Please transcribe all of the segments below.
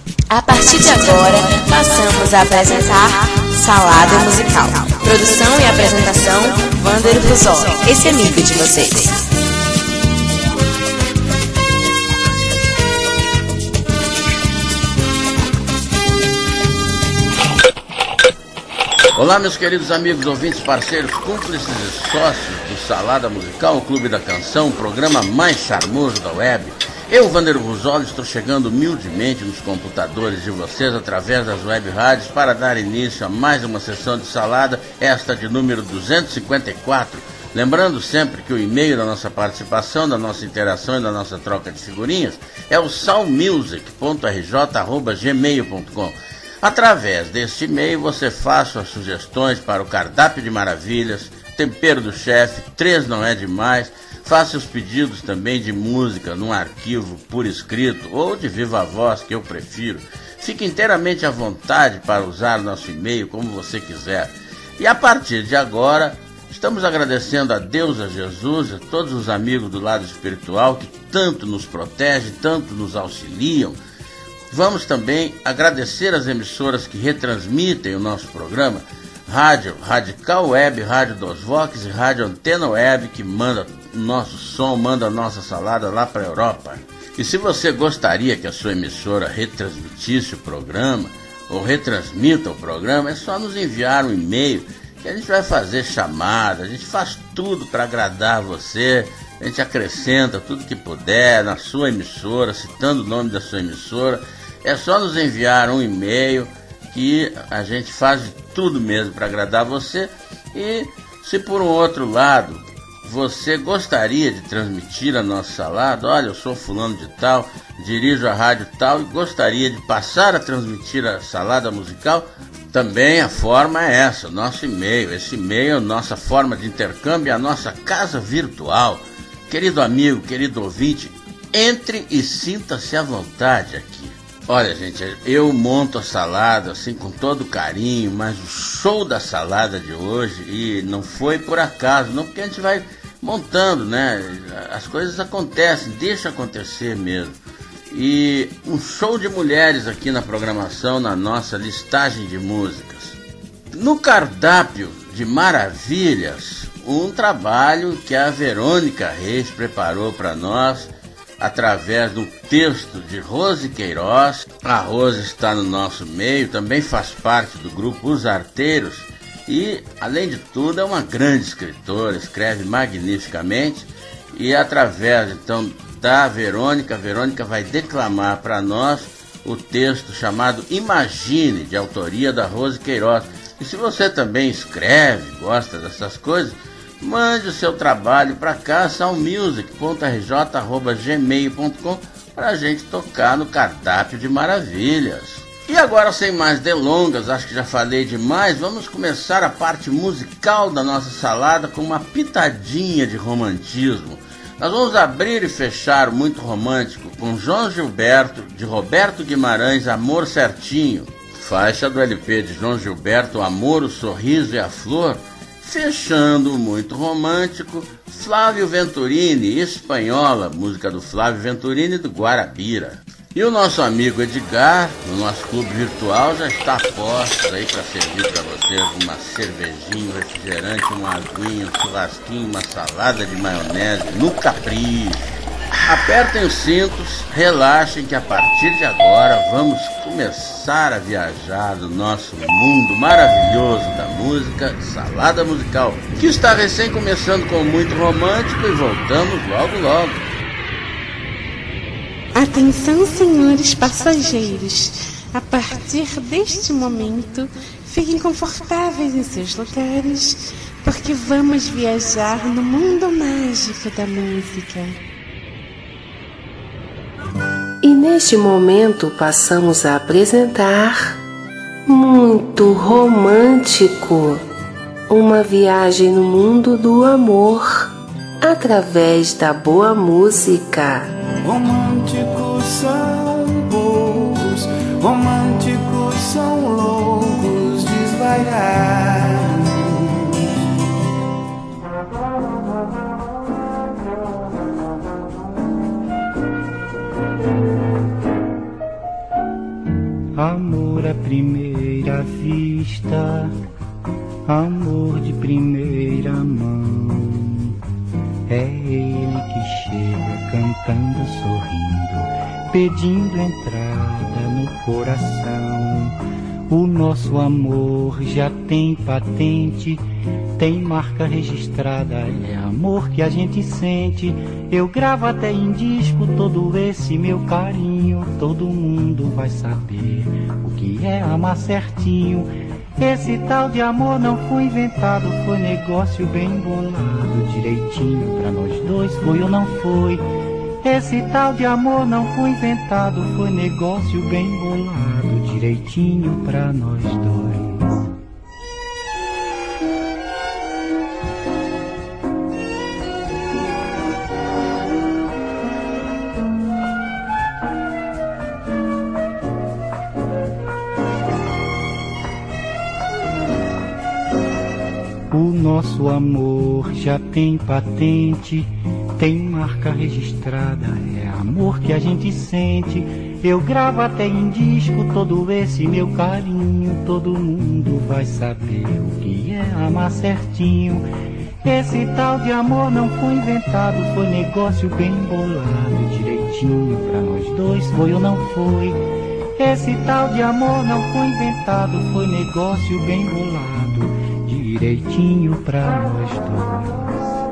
A partir de agora, passamos a apresentar Salada Musical. Produção e apresentação, Wander Ruzol, esse amigo de vocês. Olá, meus queridos amigos, ouvintes, parceiros, cúmplices e sócios do Salada Musical, o Clube da Canção, o programa mais charmoso da web. Eu, Wander Ruzol, estou chegando humildemente nos computadores de vocês através das web rádios para dar início a mais uma sessão de Salada, esta de número 254. Lembrando sempre que o e-mail da nossa participação, da nossa interação e da nossa troca de figurinhas é o salmusic.rj@gmail.com. Através deste e-mail você faz suas sugestões para o cardápio de maravilhas, tempero do chefe, 3 não é demais, faça os pedidos também de música num arquivo por escrito ou de viva voz, que eu prefiro. Fique inteiramente à vontade para usar nosso e-mail como você quiser. E a partir de agora, estamos agradecendo a Deus, a Jesus, a todos os amigos do lado espiritual que tanto nos protegem, tanto nos auxiliam. Vamos também agradecer as emissoras que retransmitem o nosso programa, Rádio Radical Web, Rádio Dos Vox e Rádio Antena Web, que manda o nosso som, manda a nossa salada lá para a Europa. E se você gostaria que a sua emissora retransmitisse o programa, ou retransmita o programa, é só nos enviar um e-mail, que a gente vai fazer chamada, a gente faz tudo para agradar você, a gente acrescenta tudo que puder na sua emissora, citando o nome da sua emissora. É só nos enviar um e-mail que a gente faz de tudo mesmo para agradar você. E se por um outro lado você gostaria de transmitir a nossa salada, olha, eu sou fulano de tal, dirijo a rádio tal e gostaria de passar a transmitir a salada musical, também a forma é essa, o nosso e-mail. Esse e-mail é a nossa forma de intercâmbio, a nossa casa virtual. Querido amigo, querido ouvinte, entre e sinta-se à vontade aqui. Olha, gente, eu monto a salada assim com todo carinho, mas o show da salada de hoje, e não foi por acaso, não, porque a gente vai montando, né? As coisas acontecem, deixa acontecer mesmo. E um show de mulheres aqui na programação, na nossa listagem de músicas. No cardápio de maravilhas, um trabalho que a Verônica Reis preparou para nós, através do texto de Rose Queiroz. A Rose está no nosso meio, também faz parte do grupo Os Arteiros e, além de tudo, é uma grande escritora, escreve magnificamente. E através, então, da Verônica, a Verônica vai declamar para nós o texto chamado Imagine, de autoria da Rose Queiroz. E se você também escreve, gosta dessas coisas, mande o seu trabalho para cá, salmusic.rj@gmail.com, para a gente tocar no cardápio de maravilhas. E agora, sem mais delongas, acho que já falei demais, vamos começar a parte musical da nossa salada com uma pitadinha de romantismo. Nós vamos abrir e fechar o muito romântico com João Gilberto, de Roberto Guimarães, Amor Certinho, faixa do LP de João Gilberto, o Amor, o Sorriso e a Flor. Fechando muito romântico, Flávio Venturini, Espanhola, música do Flávio Venturini do Guarabira. E o nosso amigo Edgar, no nosso clube virtual, já está a postos aí para servir para vocês uma cervejinha, um refrigerante, uma aguinha, um churrasquinho, uma salada de maionese no capricho. Apertem os cintos, relaxem que a partir de agora vamos começar a viajar no nosso mundo maravilhoso da música, Salada Musical, que está recém começando com muito romântico e voltamos logo logo. Atenção, senhores passageiros, a partir deste momento fiquem confortáveis em seus lugares, porque vamos viajar no mundo mágico da música. E neste momento passamos a apresentar Muito Romântico, uma viagem no mundo do amor, através da boa música. Românticos são poucos, românticos são loucos, desvairar. Amor à primeira vista, amor de primeira mão. É ele que chega cantando, sorrindo, pedindo entrada no coração. O nosso amor já tem patente, tem marca registrada, é amor que a gente sente. Eu gravo até em disco todo esse meu carinho. Todo mundo vai saber o que é amar certinho. Esse tal de amor não foi inventado, foi negócio bem bolado, direitinho pra nós dois, foi ou não foi? Esse tal de amor não foi inventado, foi negócio bem bolado, direitinho pra nós dois. O nosso amor já tem patente, tem marca registrada, é amor que a gente sente. Eu gravo até em disco todo esse meu carinho. Todo mundo vai saber o que é amar certinho. Esse tal de amor não foi inventado, foi negócio bem bolado, direitinho pra nós dois, foi ou não foi? Esse tal de amor não foi inventado, foi negócio bem bolado, direitinho pra nós dois.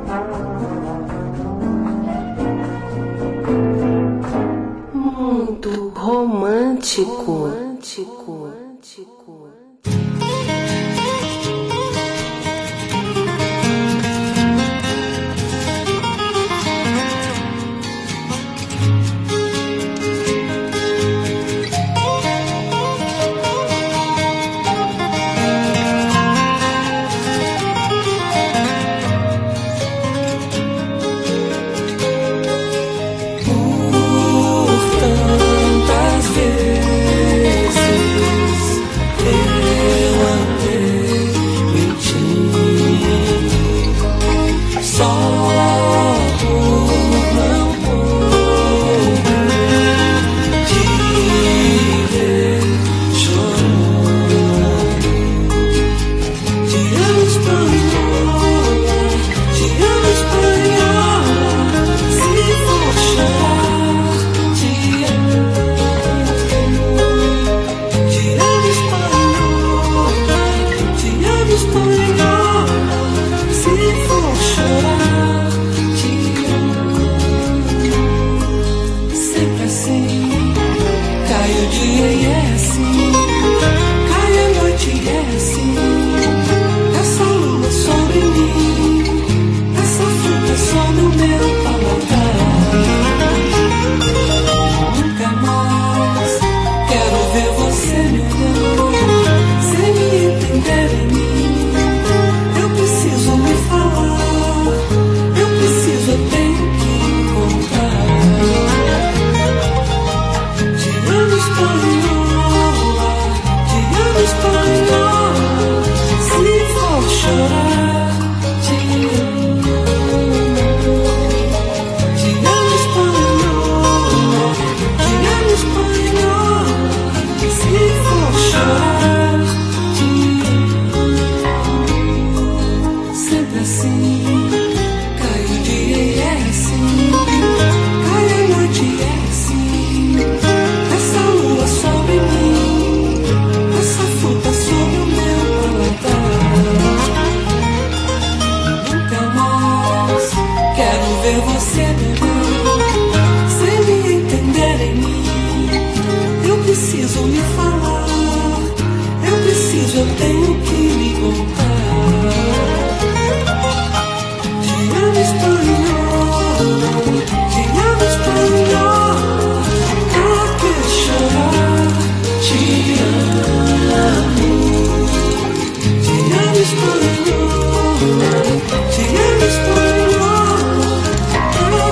Muito romântico.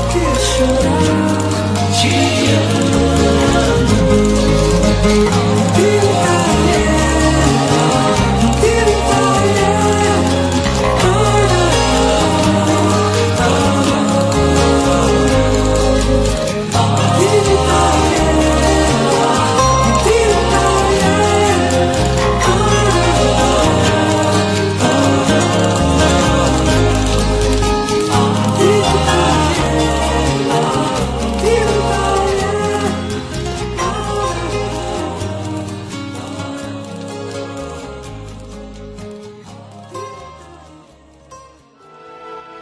Te amo.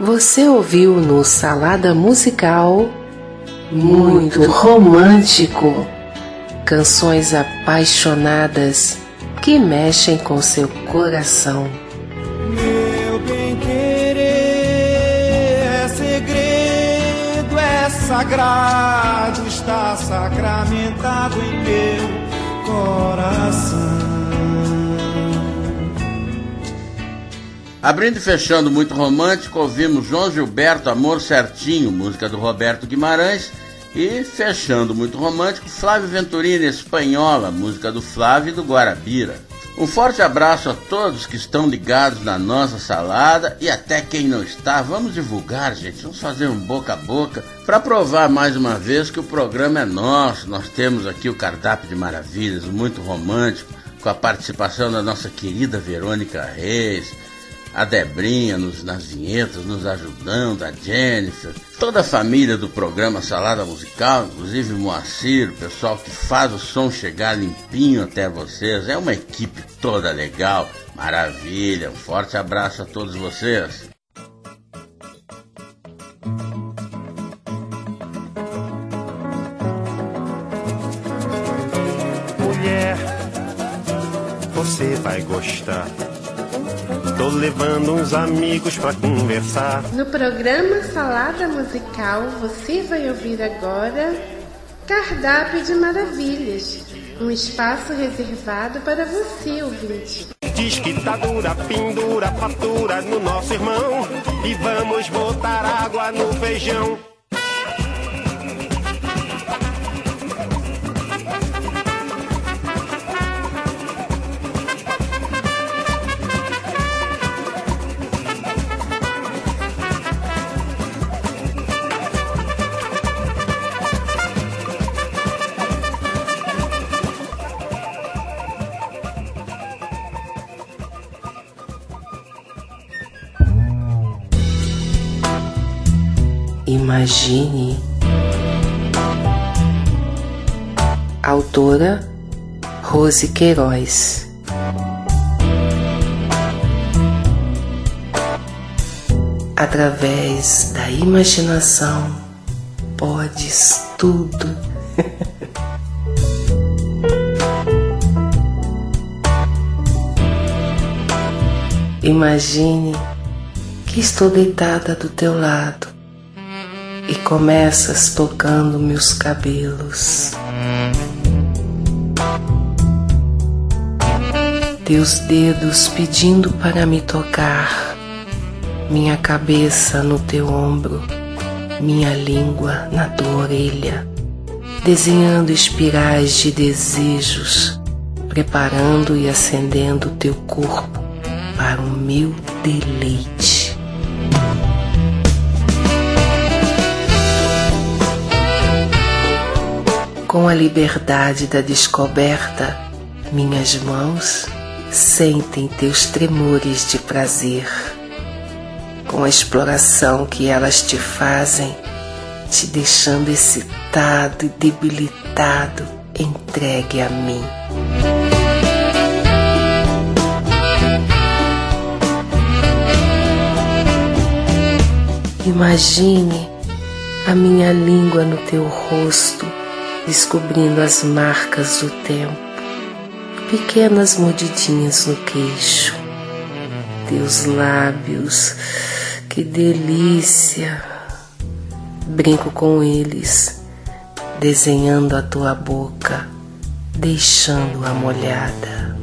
Você ouviu no Salada Musical Muito Romântico, canções apaixonadas que mexem com seu coração. Meu bem-querer é segredo, é sagrado, está sacramentado em meu coração. Abrindo e fechando Muito Romântico, ouvimos João Gilberto, Amor Certinho, música do Roberto Guimarães. E fechando Muito Romântico, Flávio Venturini, Espanhola, música do Flávio e do Guarabira. Um forte abraço a todos que estão ligados na nossa salada e até quem não está. Vamos divulgar, gente, vamos fazer um boca a boca para provar mais uma vez que o programa é nosso. Nós temos aqui o Cardápio de Maravilhas, Muito Romântico, com a participação da nossa querida Verônica Reis, a Debrinha nas vinhetas, nos ajudando, a Jennifer, toda a família do programa Salada Musical, inclusive o Moacir, o pessoal que faz o som chegar limpinho até vocês. É uma equipe toda legal, maravilha. Um forte abraço a todos vocês. Mulher, você vai gostar. Tô levando uns amigos pra conversar. No programa Salada Musical, você vai ouvir agora Cardápio de Maravilhas, um espaço reservado para você, ouvinte. Diz que tá dura, pendura, fatura no nosso irmão e vamos botar água no feijão. Imagine. Autora Rose Queiroz. Através da imaginação, podes tudo. Imagine que estou deitada do teu lado e começas tocando meus cabelos. Teus dedos pedindo para me tocar, minha cabeça no teu ombro, minha língua na tua orelha, desenhando espirais de desejos, preparando e acendendo teu corpo para o meu deleite. Com a liberdade da descoberta, minhas mãos sentem teus tremores de prazer. Com a exploração que elas te fazem, te deixando excitado e debilitado, entregue a mim. Imagine a minha língua no teu rosto, descobrindo as marcas do tempo, pequenas mordidinhas no queixo. Teus lábios, que delícia! Brinco com eles, desenhando a tua boca, deixando-a molhada.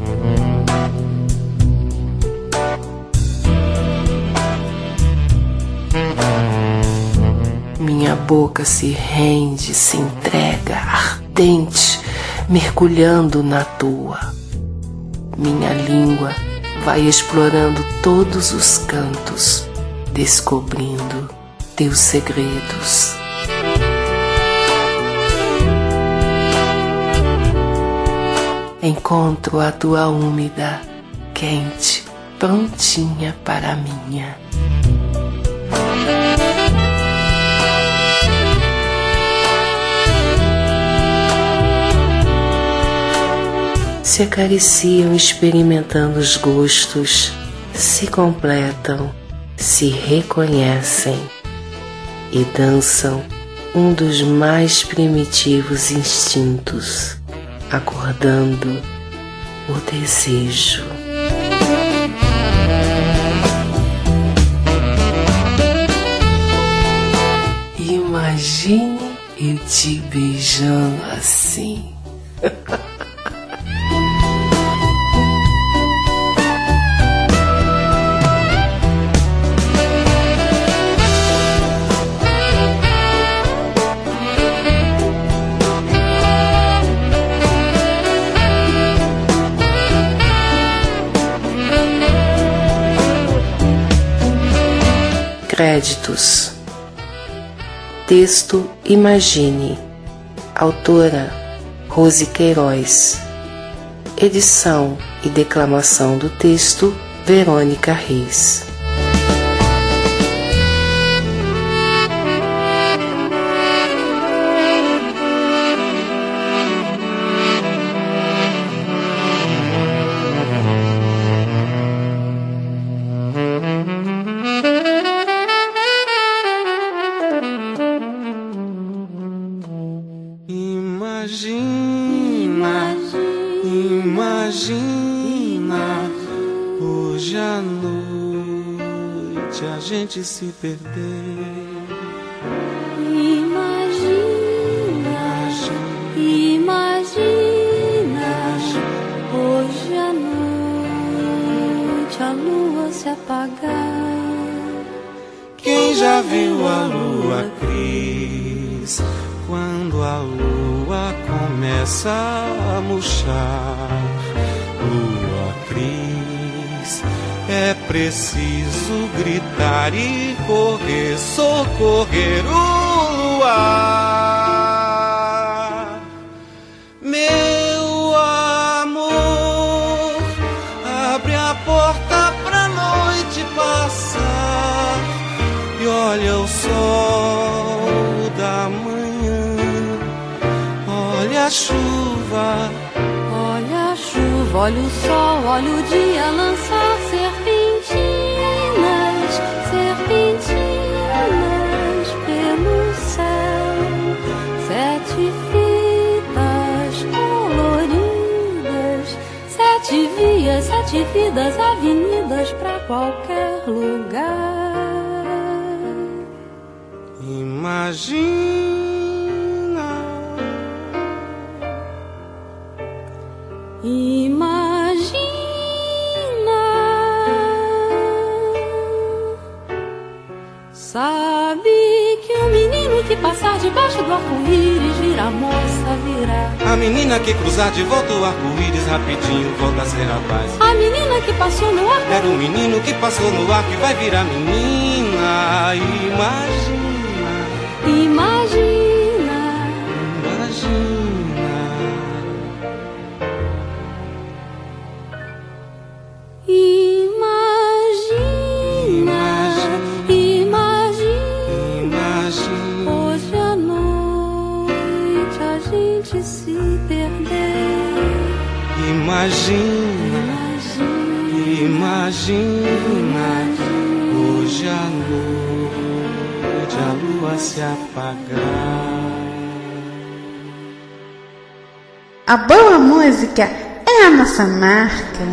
Minha boca se rende, se entrega, ardente, mergulhando na tua. Minha língua vai explorando todos os cantos, descobrindo teus segredos. Encontro a tua úmida, quente, prontinha para a minha. Se acariciam experimentando os gostos, se completam, se reconhecem e dançam um dos mais primitivos instintos, acordando o desejo. Imagine eu te beijando assim. Créditos. Texto Imagine. Autora Rose Queiroz. Edição e declamação do texto Verônica Reis. Imagina, hoje à noite a gente se perder. Imagina, hoje à noite a lua se apagar. Quem já viu a lua cris, quando a lua começa a murchar? Lua cris, é preciso gritar e correr, socorrer o luar. Meu amor, abre a porta pra noite passar e olha o sol da manhã, olha a chuva, olha o sol, olha o dia lançar serpentinas, serpentinas pelo céu, 7 fitas coloridas, 7 vias, 7 vidas, avenidas pra qualquer lugar. Imagina, sabe que o menino que passar debaixo do arco-íris vira moça, virá. a menina que cruzar de volta o arco-íris rapidinho volta a ser rapaz. A menina que passou no arco, era o menino que passou no arco e vai virar menina. Imagina, hoje à noite a gente se perder. Imagina, hoje à noite a lua se apagar. A boa música é a nossa marca.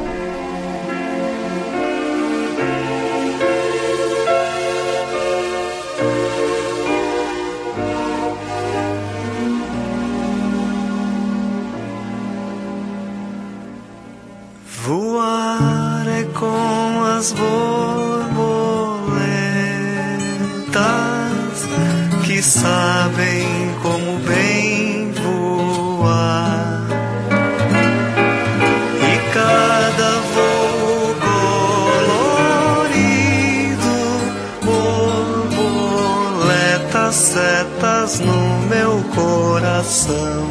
Voar é com as borboletas que sabem como bem voar. E cada voo colorido, borboletas, setas no meu coração.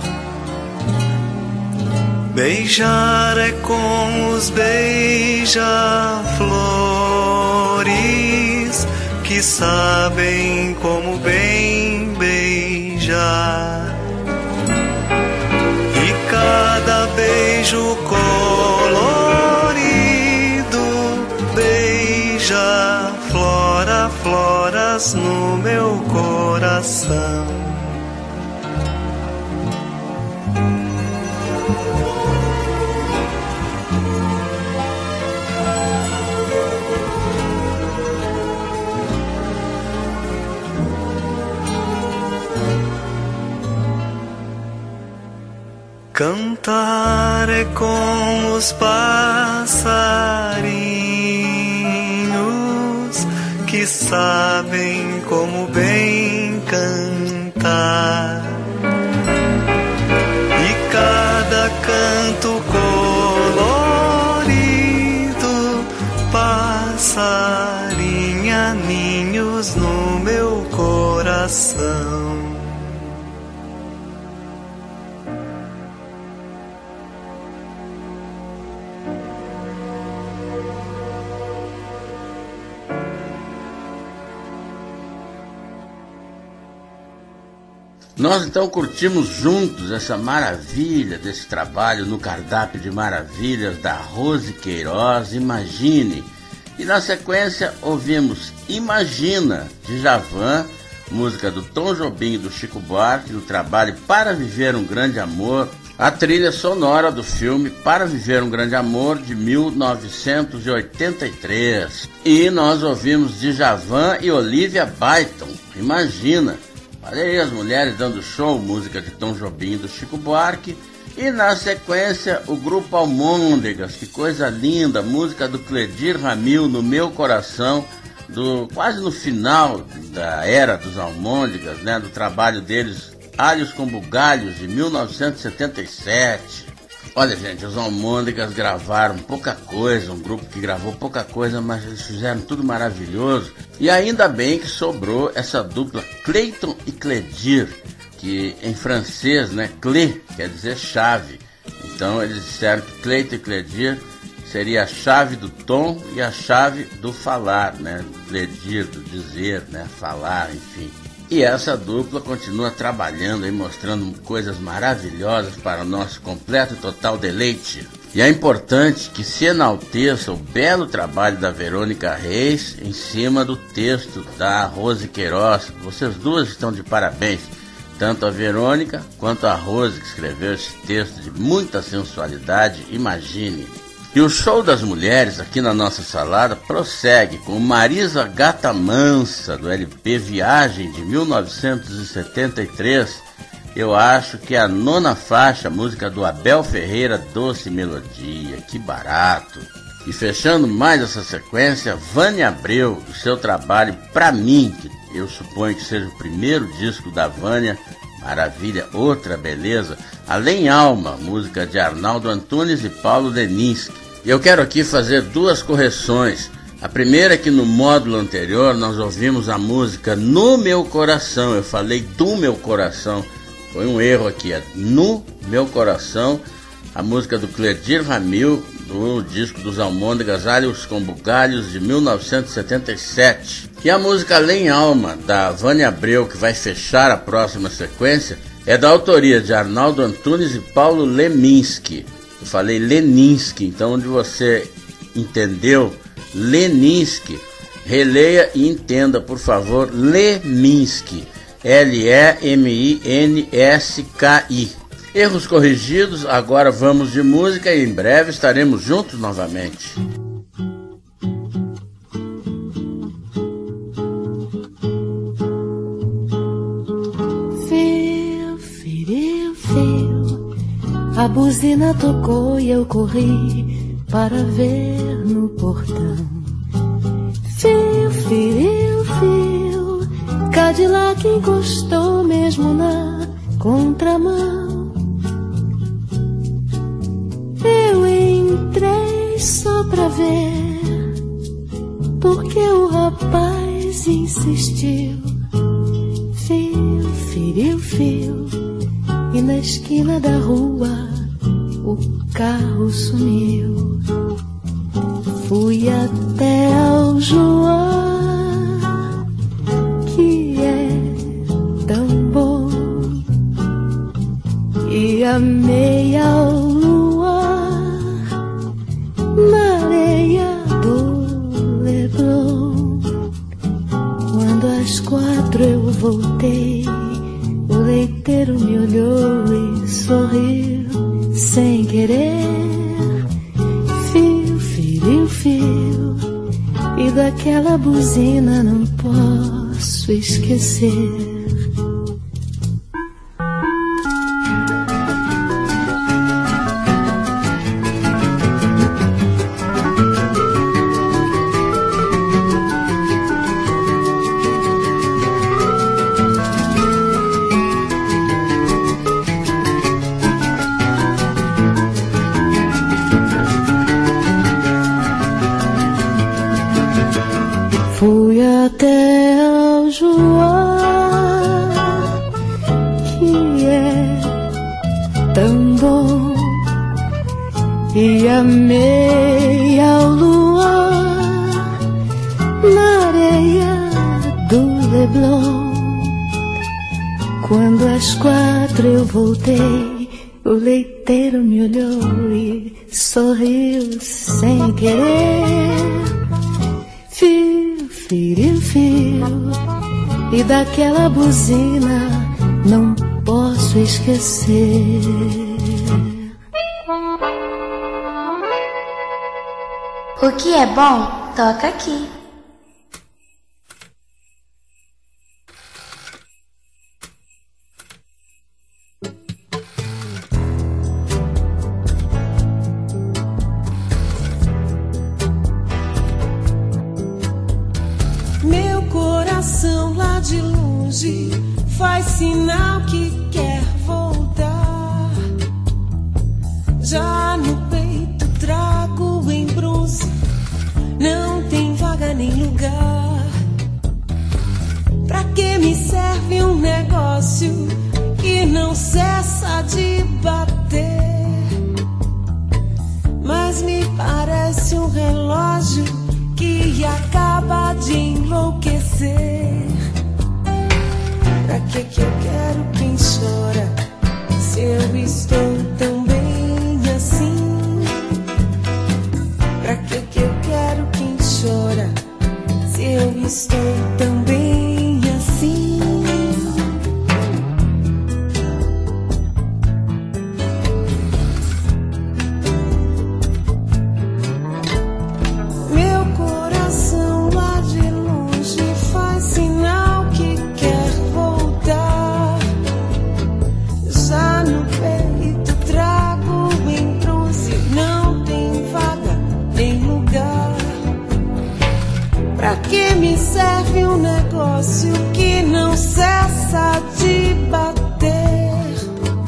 Beijar é com os beija-flores que sabem como bem beijar. E cada beijo colorido beija setas no meu coração. Cantar é com os passarinhos que sabem como bem cantar. E cada canto colorido passarinha ninhos no meu coração. Nós então curtimos juntos essa maravilha desse trabalho no cardápio de maravilhas da Rose Queiroz, Imagine. E na sequência ouvimos Imagina, de Djavan, música do Tom Jobim e do Chico Buarque, do trabalho Para Viver um Grande Amor, a trilha sonora do filme Para Viver um Grande Amor, de 1983. E nós ouvimos Djavan e Olivia Byton, Imagina. Olha aí as mulheres dando show, música de Tom Jobim e do Chico Buarque. E na sequência o grupo Almôndegas, que coisa linda, música do Cledir Ramil, No Meu Coração, quase no final da era dos Almôndegas, né, do trabalho deles, Alhos com Bugalhos, de 1977. Olha, gente, os Almôndegas gravaram pouca coisa, um grupo que gravou pouca coisa, mas eles fizeram tudo maravilhoso. E ainda bem que sobrou essa dupla Cleiton e Cledir, que em francês, né, clé quer dizer chave. Então eles disseram que Cleiton e Cledir seria a chave do tom e a chave do falar, né, Cledir, do dizer, né, falar, enfim. E essa dupla continua trabalhando e mostrando coisas maravilhosas para o nosso completo e total deleite. E é importante que se enalteça o belo trabalho da Verônica Reis em cima do texto da Rose Queiroz. Vocês duas estão de parabéns, tanto a Verônica quanto a Rose, que escreveu esse texto de muita sensualidade, Imagine. E o show das mulheres aqui na nossa salada prossegue com Marisa Gata Mansa, do LP Viagem, de 1973. Eu acho que é a 9ª faixa, música do Abel Ferreira, Doce Melodia, que barato. E fechando mais essa sequência, Vânia Abreu, do seu trabalho Pra Mim, que eu suponho que seja o primeiro disco da Vânia, maravilha, outra beleza. Além Alma, música de Arnaldo Antunes e Paulo Leninski. E eu quero aqui fazer duas correções. A primeira é que no módulo anterior nós ouvimos a música No Meu Coração. Eu falei do meu coração. Foi um erro aqui. É No Meu Coração, a música do Cledir Ramil, do disco dos Almôndegas, Alhos com Bugalhos, de 1977. E a música Além Alma, da Vânia Abreu, que vai fechar a próxima sequência, é da autoria de Arnaldo Antunes e Paulo Leminski. Eu falei Leninski, então onde você entendeu Leninski, releia e entenda, por favor, Leminski, L-E-M-I-N-S-K-I. Erros corrigidos, agora vamos de música e em breve estaremos juntos novamente. A buzina tocou e eu corri para ver no portão. Fio, fio, fio, Cadillac encostou mesmo na contramão. Eu entrei só pra ver, porque o rapaz insistiu. Fio, fio, fio, e na esquina da rua o carro sumiu. Fui até ao João, que é tão bom, e amei ao luar na areia do Leblon. Quando as voltei, o leiteiro me olhou e sorriu sem querer. Fio, filho, fio, e daquela buzina não posso esquecer. Fui até ao Joá, que é tão bom, e amei ao luar na areia do Leblon. Quando às 4 eu voltei, o leiteiro me olhou e sorriu sem querer. Fio, fio, e daquela buzina não posso esquecer. O que é bom, toca aqui. Lá de longe faz sinal que quer voltar. Já no peito trago em bronze, não tem vaga nem lugar. Pra que me serve um negócio que não cessa de bater? Mas me parece um relógio que acaba de enlouquecer. Pra que eu quero quem chora, se eu estou tão bem assim? Pra que eu quero quem chora, se eu estou tão bem assim? Meu coração lá de longe faz sinal que quer voltar. Já no peito trago em bronze, não tem vaga nem lugar. Pra que me serve um negócio que não cessa de bater?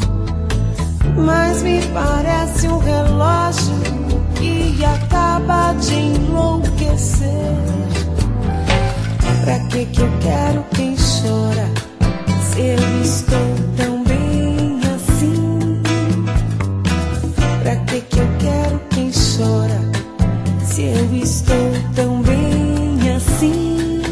Mas me parece um relógio que acaba de enlouquecer. Pra que eu quero quem chora, se eu estou tão bem assim? Pra que eu quero quem chora, se eu estou tão bem assim?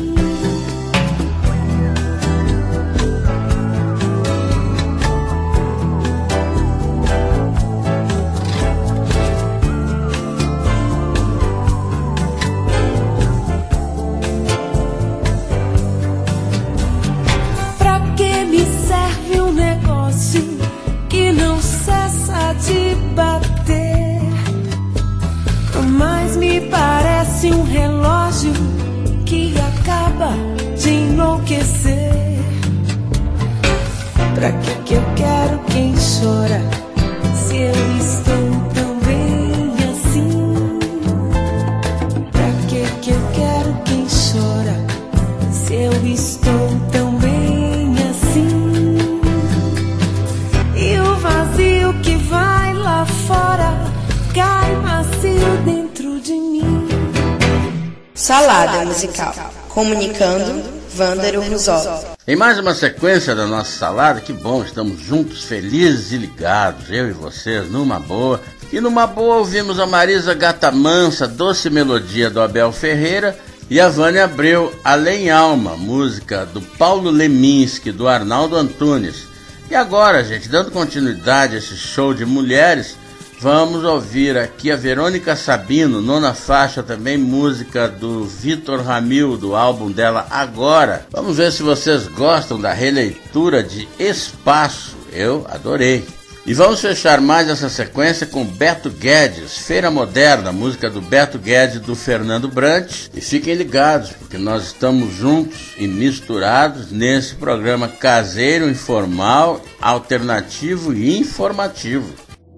Pra que me serve um negócio que não cessa de bater? Mas me parece um relógio que acaba de enlouquecer. Pra que eu quero quem chora, se eu estou tão bem assim? Pra que eu quero quem chora, se eu estou tão bem assim? E o vazio que vai lá fora cai macio dentro de mim. Salada musical. Comunicando, Vândaro Ruzol. Em mais uma sequência da nossa salada, que bom, estamos juntos, felizes e ligados, eu e vocês, numa boa. E numa boa ouvimos a Marisa Gata Mansa, Doce Melodia, do Abel Ferreira, e a Vânia Abreu, Além Alma, música do Paulo Leminski, do Arnaldo Antunes. E agora, gente, dando continuidade a esse show de mulheres, Vamos ouvir aqui a Verônica Sabino, nona faixa também, música do Vitor Ramil, do álbum dela Agora. Vamos ver se vocês gostam da releitura de Espaço, eu adorei. E vamos fechar mais essa sequência com Beto Guedes, Feira Moderna, música do Beto Guedes e do Fernando Brant. E fiquem ligados, porque nós estamos juntos e misturados nesse programa caseiro, informal, alternativo e informativo.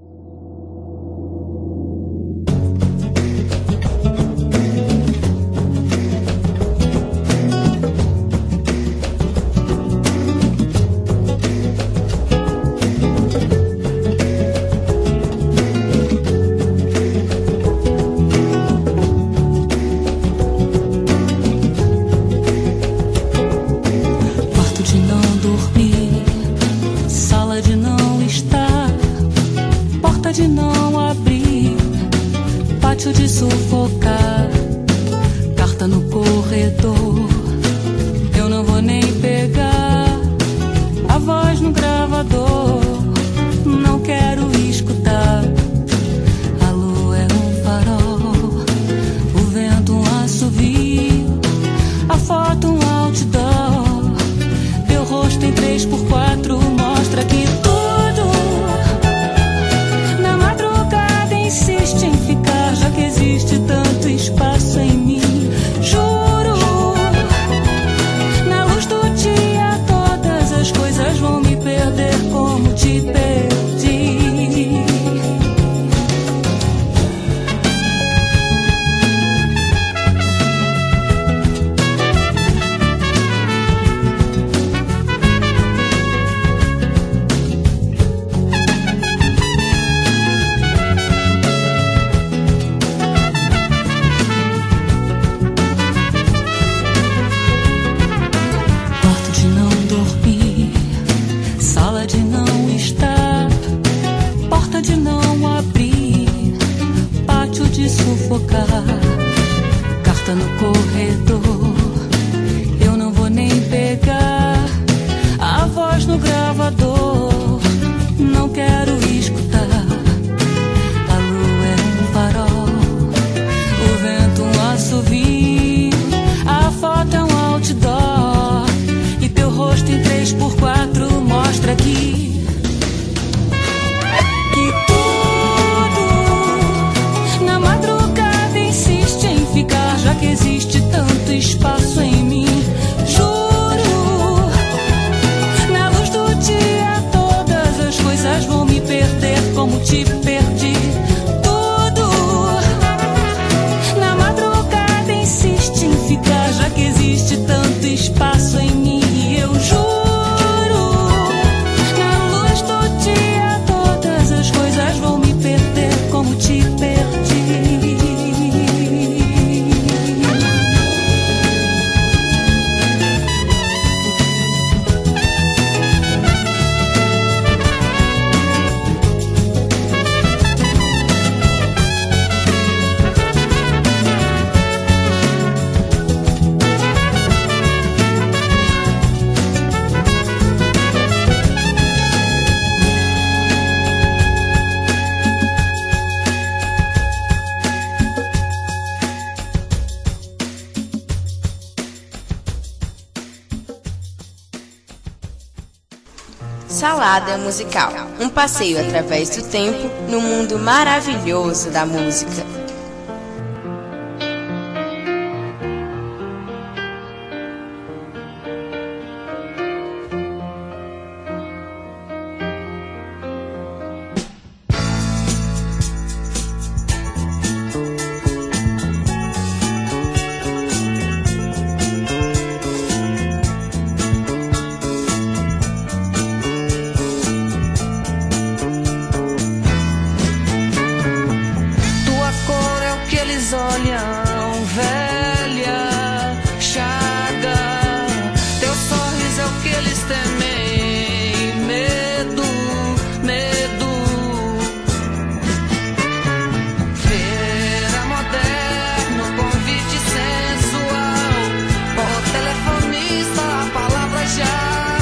Salada musical, um passeio através do tempo no mundo maravilhoso da música.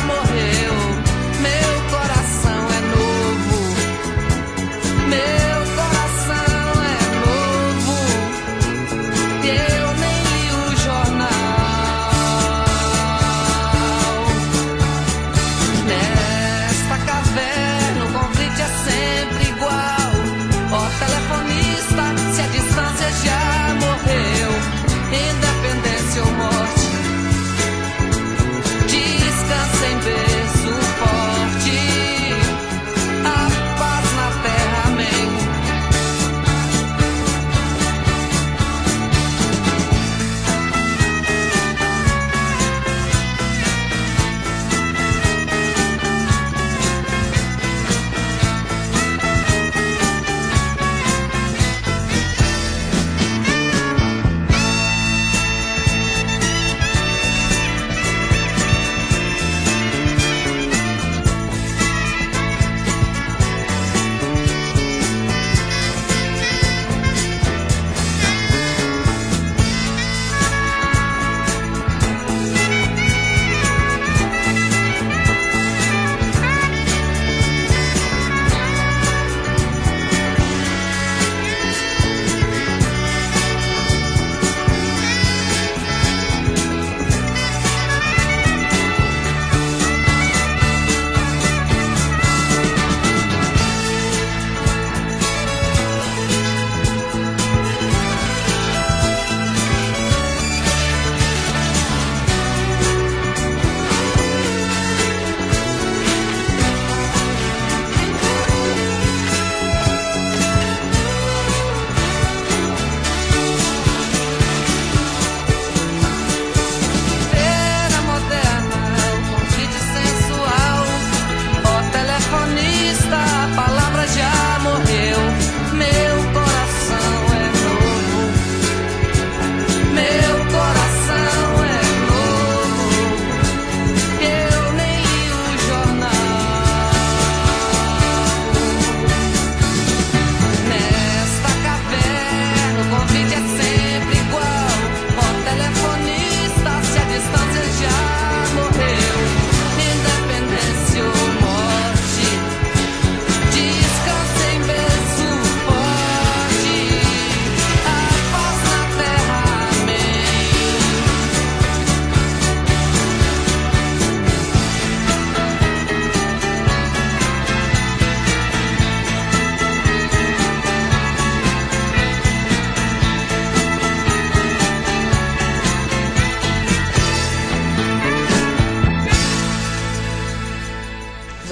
Meu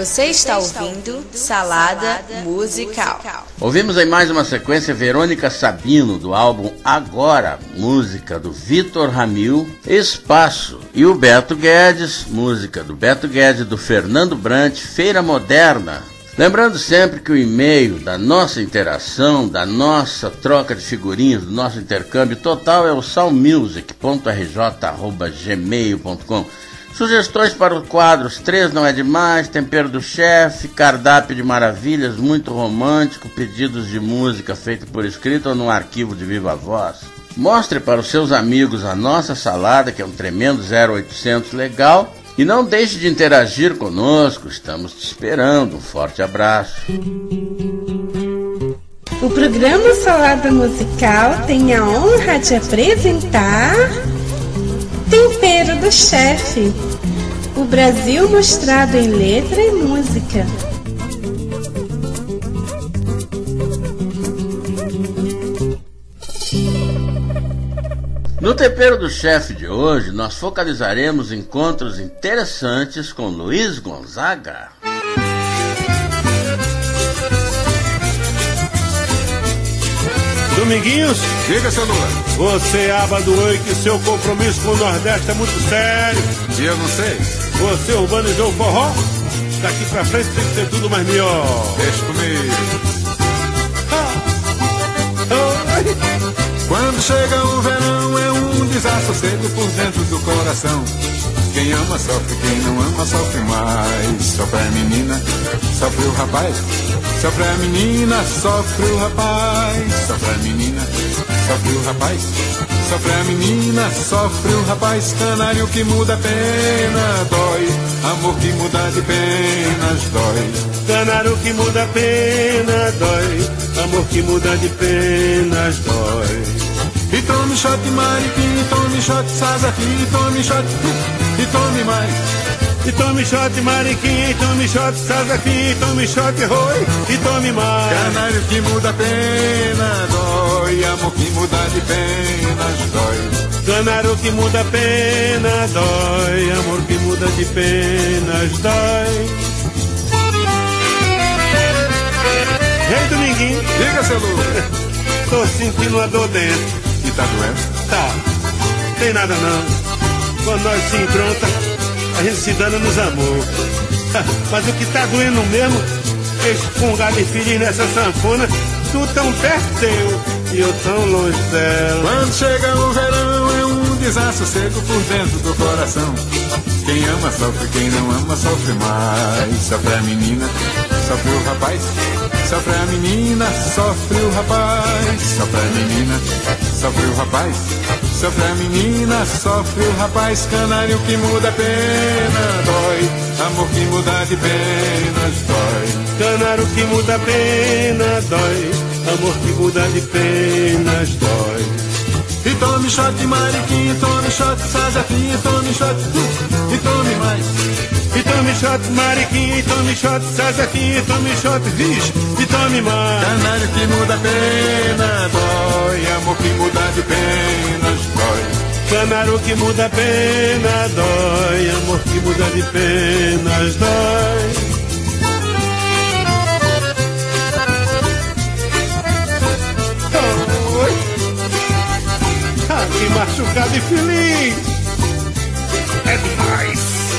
Você está ouvindo Salada Musical. Ouvimos em mais uma sequência Verônica Sabino, do álbum Agora, música do Vitor Ramil, Espaço, e o Beto Guedes, música do Beto Guedes, do Fernando Brant, Feira Moderna. Lembrando sempre que o e-mail da nossa interação, da nossa troca de figurinhas, do nosso intercâmbio total é o salmusic.rj@gmail.com. Sugestões para os quadros 3 não é demais, Tempero do Chefe, Cardápio de Maravilhas, muito romântico, pedidos de música feito por escrito ou num arquivo de viva voz. Mostre para os seus amigos a nossa salada, que é um tremendo 0800 legal, e não deixe de interagir conosco, estamos te esperando. Um forte abraço. O programa Salada Musical tem a honra de apresentar Tempero do Chefe, o Brasil mostrado em letra e música. No Tempero do Chefe de hoje, nós focalizaremos encontros interessantes com Luiz Gonzaga. Dominguinhos? Diga, seu Lula. Você abadoou que seu compromisso com o Nordeste é muito sério. E eu não sei. Você urbanizou o forró? Daqui pra frente tem que ser tudo mais melhor. Deixa comigo. Quando chega o verão é um desassossego por dentro do coração. Quem ama sofre, quem não ama sofre mais. Sofre a menina, sofre o rapaz. Sofre a menina, sofre o rapaz. Sofre a menina, sofre o rapaz. Sofre a menina, sofre o rapaz. Canário que muda a pena, dói. Amor que muda de penas, dói. Canário que muda a pena, dói. Amor que muda de penas, dói. E tome shot mariquinha, e tome shot sazaki, e tome shot, e tome mais. E tome shot mariquinha, e tome shot sazaki, e tome shot roi, e tome mais. Canário que muda a pena, dói. Amor que muda de penas, dói. Canário que muda a pena, dói. Amor que muda de penas, dói. Ei, Dominguinho. Diga, seu Lula. Tô sentindo uma dor dentro. E tá doendo? Tá. Tem nada não. Quando nós se encontra, a gente se dana nos amor. Mas o que tá doendo mesmo, esse fungado infeliz nessa sanfona, tu tão perto teu e eu tão longe dela. Quando chega o verão é um desassossego por dentro do coração. Quem ama sofre, quem não ama sofre mais. Sofre a menina, sofre o rapaz. Sofre a menina, sofre o rapaz. Sofre a menina, sofre o rapaz. Sofre a menina, sofre o rapaz. Canário que muda a pena, dói. Amor que muda de penas, dói. Canário que muda a pena, dói. Amor que muda de penas, dói. E tome shot mariquinha, tome shot sazaki, e tome shot, e tome mais. E tome shot mariquinha, e tome shot sazaki, e tome shot vixe, e tome mais. Canário que muda a pena, dói. Amor que muda de penas, dói. Canário que muda a pena, dói. Amor que muda de penas, dói. Que machucado e feliz é demais.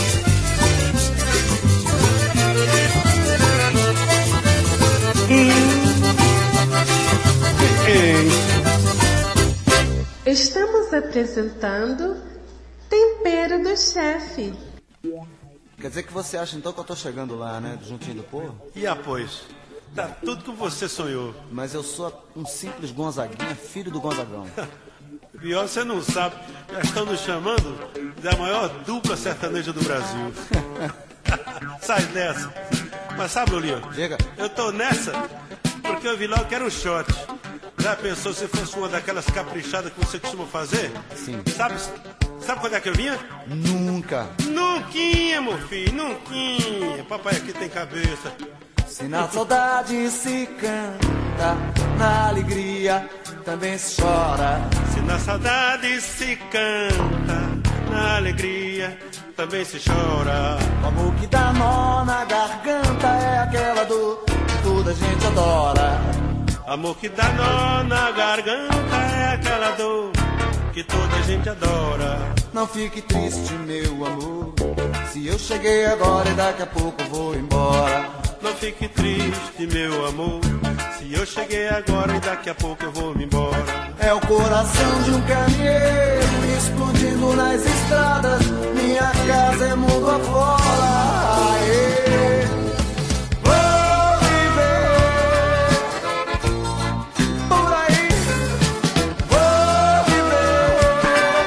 Estamos apresentando Tempero do Chefe. Quer dizer que você acha então que eu tô chegando lá, né? Juntinho do povo? E após? Tá tudo que você sonhou. Mas eu sou um simples Gonzaguinha, filho do Gonzagão. Pior você não sabe, já estão nos chamando da maior dupla sertaneja do Brasil. Sai dessa. Mas sabe, Lulinho? Diga. Eu tô nessa porque eu vi logo que era um shot. Já pensou se fosse uma daquelas caprichadas que você costuma fazer? Sim. Sabe quando é que eu vinha? Nunca. Nunquinha, meu filho, nunquinha. Papai aqui tem cabeça. Se na saudade se canta, na alegria também se chora. Se na saudade se canta, na alegria também se chora. O amor que dá nó na garganta é aquela dor que toda gente adora. Amor que dá nó na garganta é aquela dor que toda gente adora. Não fique triste, meu amor, se eu cheguei agora e daqui a pouco vou embora. Não fique triste, meu amor, se eu cheguei agora e daqui a pouco eu vou me embora. É o coração de um caminheiro explodindo nas estradas. Minha casa é mundo afora. Aê. Vou viver por aí. Vou viver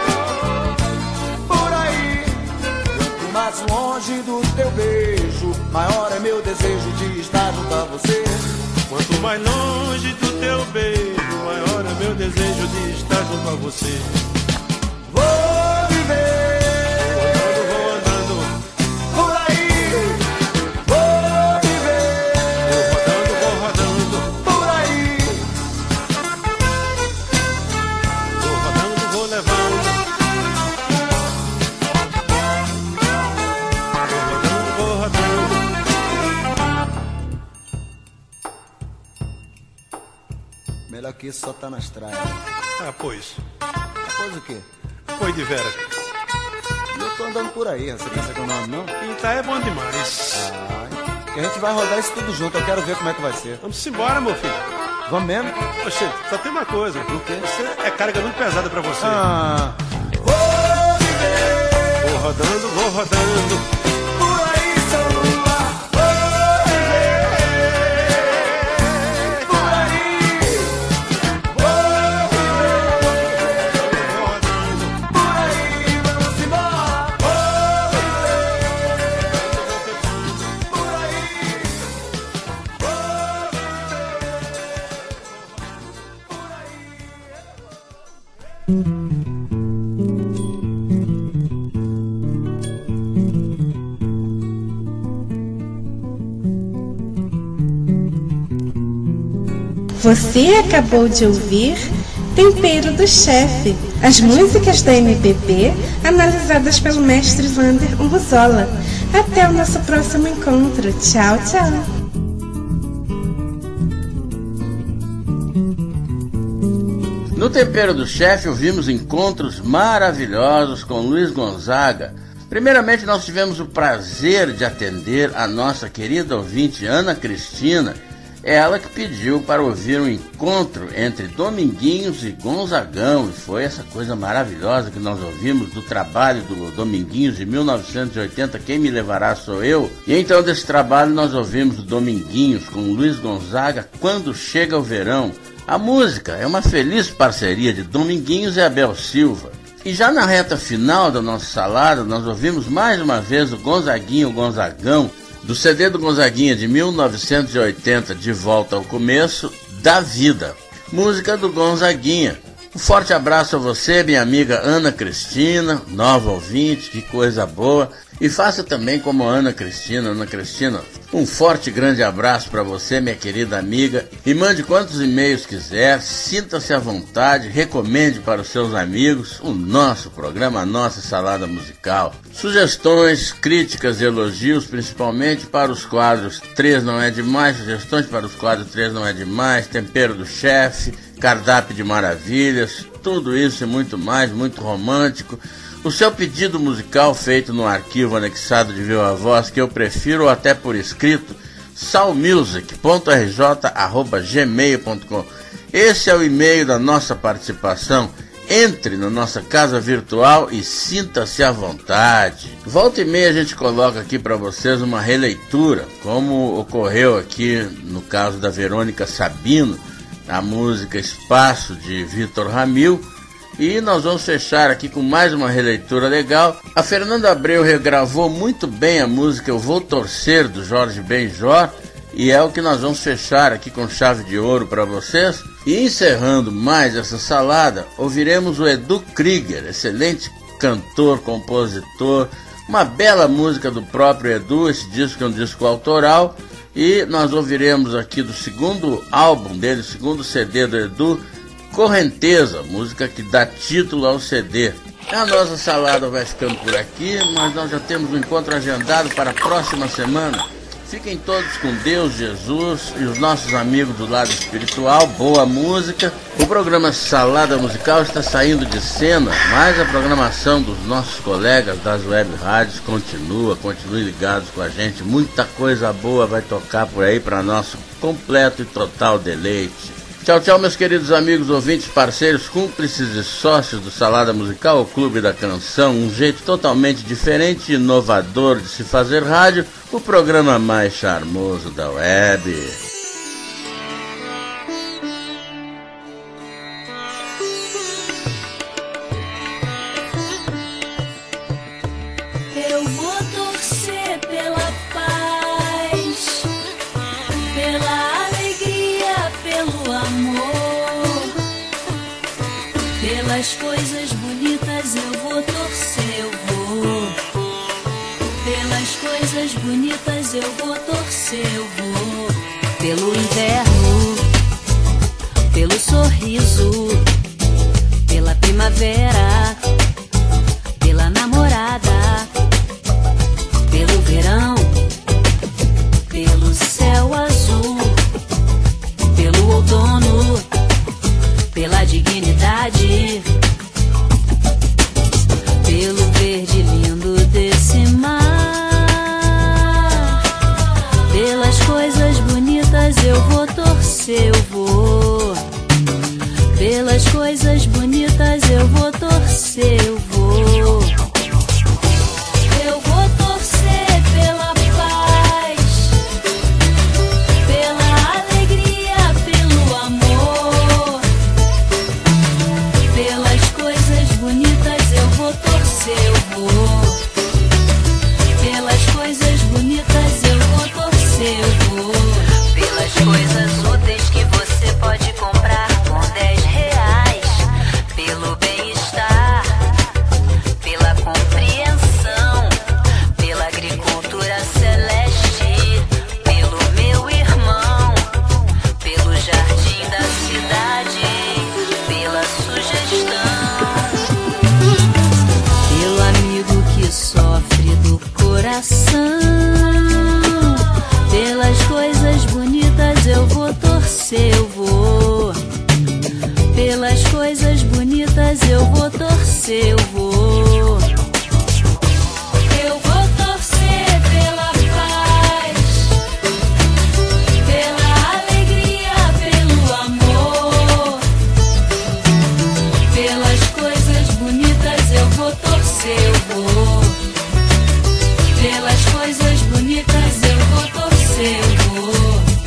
por aí. Quanto mais longe do teu beijo, maior é meu desejo de estar junto a você. Quanto mais longe do teu beijo, maior é meu desejo de estar junto a você. Vou viver, vou andando por aí. Vou viver, vou rodando por aí. Vou rodando, vou levando. Vou rodando. Melhor que isso só tá na estrada. Ah, pois. Pois o quê? Foi de veras. Eu tô andando por aí, você pensa que eu não ando, não? Então é bom demais. Que a gente vai rodar isso tudo junto, eu quero ver como é que vai ser. Vamos embora, meu filho. Vamos mesmo? Oxe, só tem uma coisa. O quê? Você é carga muito pesada pra você. Vou viver, vou rodando, vou rodando. por aí, seu luar. Vou viver, por aí. Vou viver, por aí, vamos embora. Vou viver, por aí. Você acabou de ouvir Tempero do Chefe, as músicas da MPB analisadas pelo mestre Wander Urruzola. Até o nosso próximo encontro. Tchau, tchau. No Tempero do Chefe ouvimos encontros maravilhosos com Luiz Gonzaga. Primeiramente nós tivemos o prazer de atender a nossa querida ouvinte Ana Cristina, ela que pediu para ouvir um encontro entre Dominguinhos e Gonzagão, e foi essa coisa maravilhosa que nós ouvimos do trabalho do Dominguinhos de 1980, Quem Me Levará Sou Eu. E então desse trabalho nós ouvimos o Dominguinhos com Luiz Gonzaga, Quando Chega o Verão. A música é uma feliz parceria de Dominguinhos e Abel Silva. E já na reta final da nossa salada, nós ouvimos mais uma vez o Gonzaguinho, o Gonzagão, do CD do Gonzaguinha de 1980, De Volta ao Começo da Vida. Música do Gonzaguinha. Um forte abraço a você, minha amiga Ana Cristina, nova ouvinte, que coisa boa. E faça também como a Ana Cristina. Ana Cristina, um forte grande abraço para você, minha querida amiga. E mande quantos e-mails quiser, sinta-se à vontade, recomende para os seus amigos o nosso programa, a nossa salada musical. Sugestões, críticas e elogios, principalmente para os quadros 3 Não É Demais, sugestões para os quadros 3 Não É Demais, Tempero do Chefe, Cardápio de Maravilhas, tudo isso e muito mais, muito romântico. O seu pedido musical feito no arquivo anexado de Viva Voz, que eu prefiro, ou até por escrito, salmusic.rj@gmail.com. Esse é o e-mail da nossa participação. Entre na nossa casa virtual e sinta-se à vontade. Volta e meia a gente coloca aqui para vocês uma releitura, como ocorreu aqui no caso da Verônica Sabino, a música Espaço de Vitor Ramil. E nós vamos fechar aqui com mais uma releitura legal. A Fernanda Abreu regravou muito bem a música Eu Vou Torcer, do Jorge Benjor, e é o que nós vamos fechar aqui com chave de ouro para vocês. E encerrando mais essa salada, ouviremos o Edu Krieger, excelente cantor, compositor, uma bela música do próprio Edu. Esse disco é um disco autoral, e nós ouviremos aqui do segundo álbum dele, segundo CD do Edu, Correnteza, música que dá título ao CD. A nossa salada vai ficando por aqui, mas nós já temos um encontro agendado para a próxima semana. Fiquem todos com Deus, Jesus e os nossos amigos do lado espiritual. Boa música. O programa Salada Musical está saindo de cena, mas a programação dos nossos colegas das web rádios continua. Continuem ligados com a gente. Muita coisa boa vai tocar por aí para nosso completo e total deleite. Tchau, tchau, meus queridos amigos, ouvintes, parceiros, cúmplices e sócios do Salada Musical, o Clube da Canção, um jeito totalmente diferente e inovador de se fazer rádio, o programa mais charmoso da web. Eu vou torcer pela paz, pela alegria, pelo amor, pelas coisas bonitas eu vou torcer, eu vou. Pelas coisas bonitas eu vou torcer, eu vou. Pelo inverno, pelo sorriso, pela primavera, pela namorada, pelo verão, pelo céu azul, pelo outono, pela dignidade, pelo verde lindo desse mar. Pelas coisas bonitas eu vou torcer, eu vou. Pelas coisas bonitas eu vou torcer, eu vou. Eu vou torcer pela paz, pela alegria, pelo amor. Pelas coisas bonitas eu vou torcer, eu vou. Pelas coisas bonitas eu vou torcer, eu vou. Pelas coisas úteis que você pode comprar com R$10. Pelo bem-estar, pela compreensão, pela agricultura celeste, pelo meu irmão, pelo jardim da cidade, pela sugestão, pelo amigo que sofre do coração. Pelas coisas bonitas eu vou torcer, eu vou. Pelas coisas bonitas eu vou torcer, eu vou. Eu vou torcer pela paz, pela alegria, pelo amor. Pelas coisas bonitas eu vou torcer, eu vou. Pelas coisas bonitas eu vou torcer, eu vou.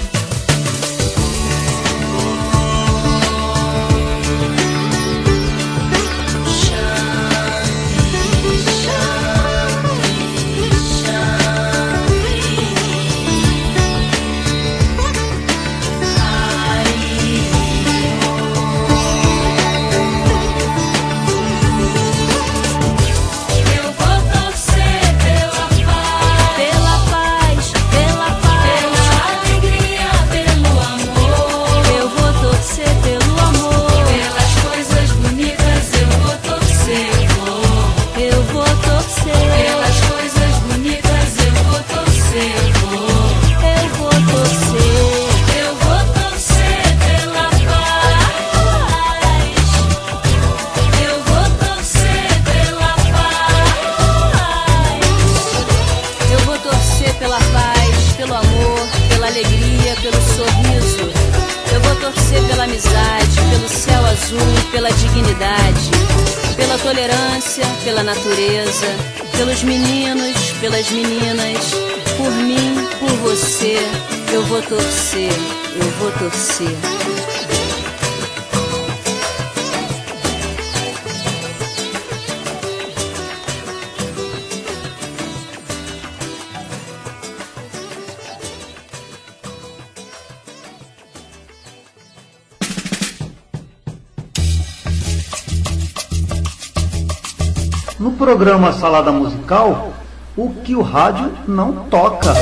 Pela dignidade, pela tolerância, pela natureza, pelos meninos, pelas meninas, por mim, por você, eu vou torcer, eu vou torcer. No programa Salada Musical, o que o rádio não toca.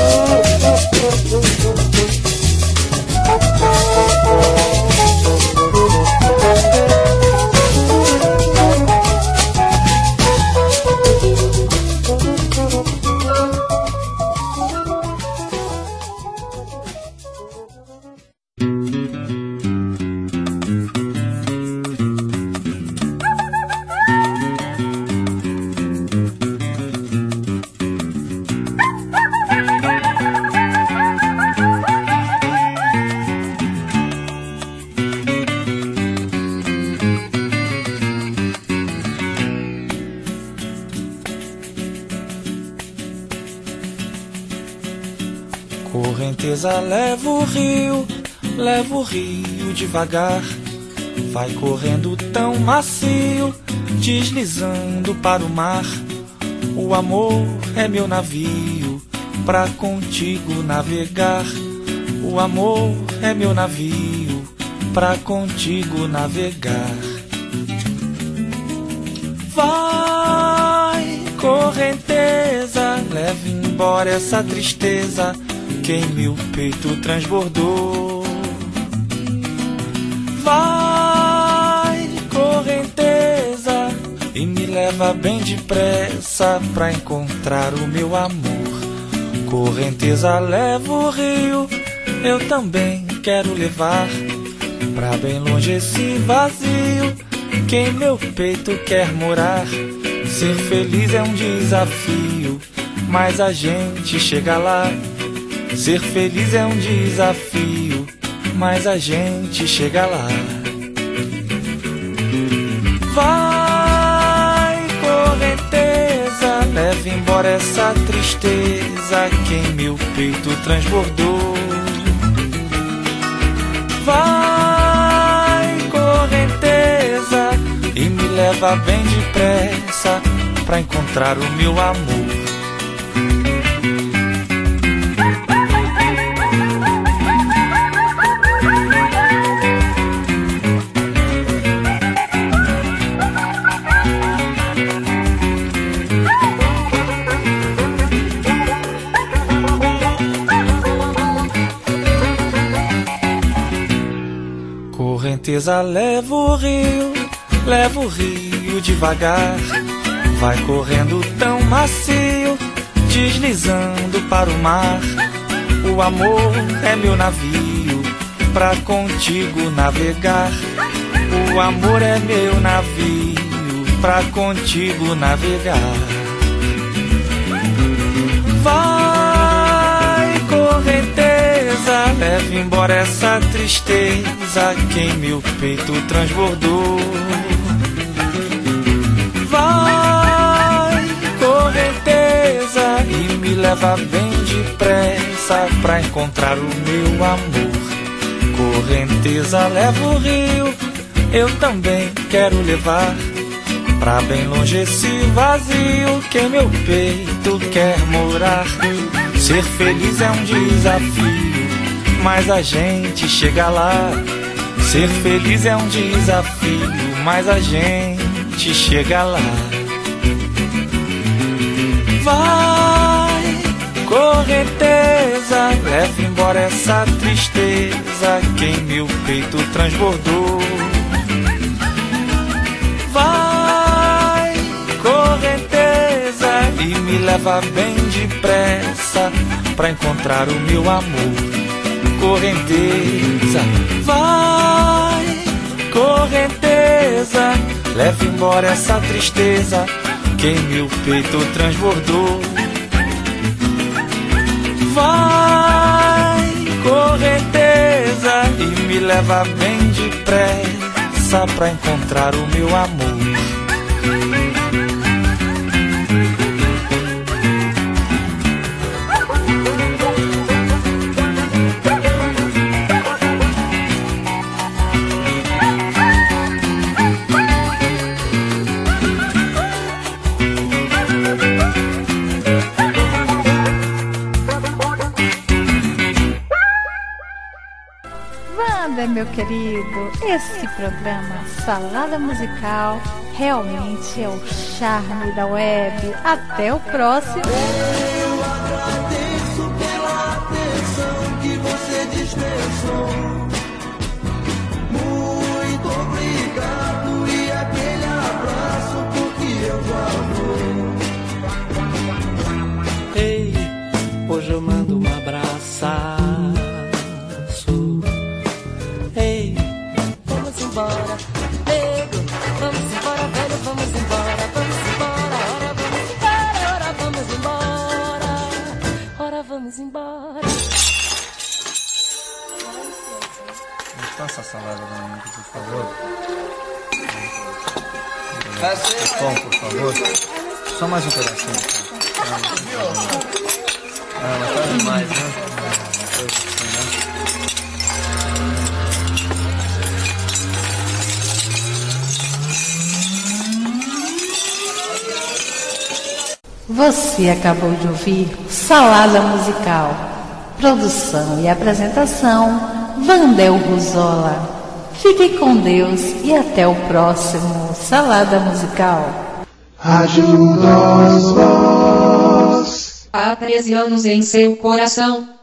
Correnteza leva o rio devagar. Vai correndo tão macio, deslizando para o mar. O amor é meu navio, pra contigo navegar. O amor é meu navio, pra contigo navegar. Vai, correnteza, leve embora essa tristeza que em meu peito transbordou. Vai, correnteza, e me leva bem depressa pra encontrar o meu amor. Correnteza leva o rio, eu também quero levar pra bem longe esse vazio que em meu peito quer morar. Ser feliz é um desafio, mas a gente chega lá. Ser feliz é um desafio, mas a gente chega lá. Vai, correnteza, leve embora essa tristeza que em meu peito transbordou. Vai, correnteza, e me leva bem depressa pra encontrar o meu amor. Correnteza leva o rio devagar. Vai correndo tão macio, deslizando para o mar. O amor é meu navio, pra contigo navegar. O amor é meu navio, pra contigo navegar. Vai, correnteza, leve embora essa tristeza que em meu peito transbordou. Vai, correnteza, e me leva bem depressa pra encontrar o meu amor. Correnteza leva o rio, eu também quero levar pra bem longe esse vazio que em meu peito quer morar. Ser feliz é um desafio, mas a gente chega lá. Ser feliz é um desafio, mas a gente chega lá. Vai, correnteza, leve embora essa tristeza que em meu peito transbordou. Vai, correnteza, e me leva bem depressa pra encontrar o meu amor. Correnteza, vai, correnteza, leve embora essa tristeza que em meu peito transbordou. Vai, correnteza, e me leva bem depressa pra encontrar o meu amor. Meu querido, esse programa Salada Musical realmente é o charme da web. Até o próximo. Eu agradeço pela atenção que você dispensou. Muito obrigado e aquele abraço porque eu valor. Ei, hoje eu mando um abraço. Vamos embora, nego, vamos embora, velho, vamos embora, ora vamos embora, ora vamos embora. Passa a salada pra mim, por favor. Pão, por favor. Só mais um pedacinho. Ah, mas tá demais, né? Você acabou de ouvir Salada Musical. Produção e apresentação, Vandel Ruzola. Fique com Deus e até o próximo Salada Musical. Rádio Nós Voz. Há 13 anos em seu coração.